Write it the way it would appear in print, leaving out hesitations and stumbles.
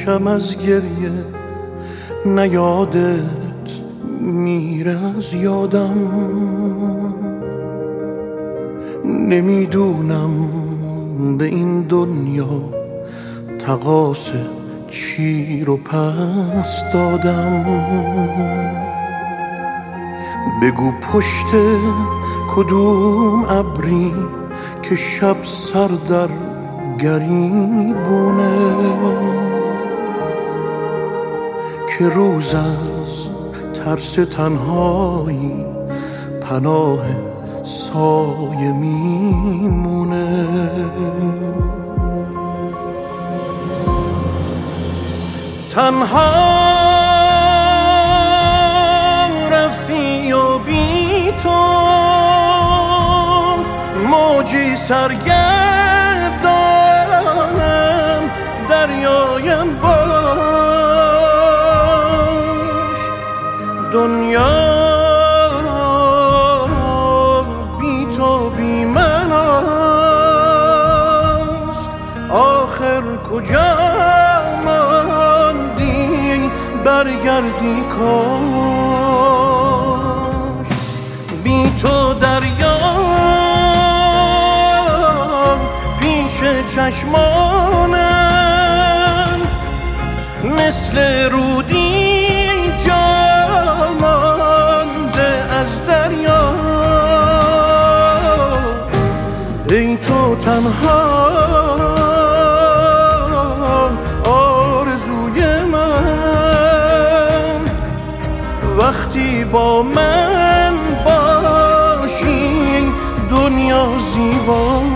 کم از گریه نیادت میره از یادم. نمیدونم به این دنیا تقاص چی رو پس دادم. بگو پشت کدوم ابری که شب سر در گریبونه، که روز از ترس تنهایی پناه سایه میمونه. تنها رفتی و بی تو موجی سرگردانم دریایم باش. دنیا بی تو بی من است، آخر کجا ماندی برگردی کاش. بی تو دریا پیش چشمانم مثل رودی جا مانده از دریا. ای تو تنها آرزوی من، وقتی با من باشی دنیا زیبا.